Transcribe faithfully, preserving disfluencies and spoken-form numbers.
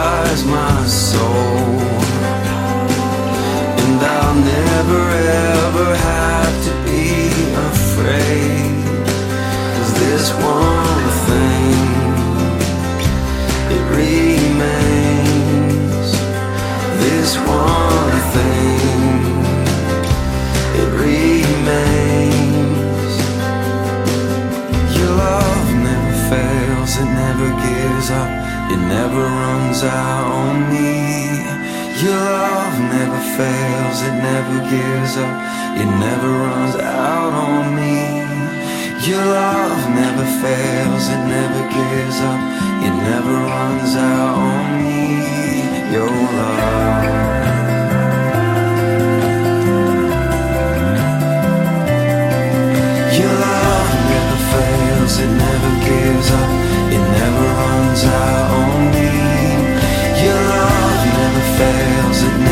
purifies my soul. And I'll never ever have to be afraid, 'cause this one thing, it remains. This one thing, it remains. Your love never fails, it never gives up, it never runs out on me. Your love never fails, it never gives up, it never runs out on me. Your love never fails, it never gives up, it never runs out on me. Your love. Your love never fails, it never gives up, it never runs out on me. Your love never fails, it never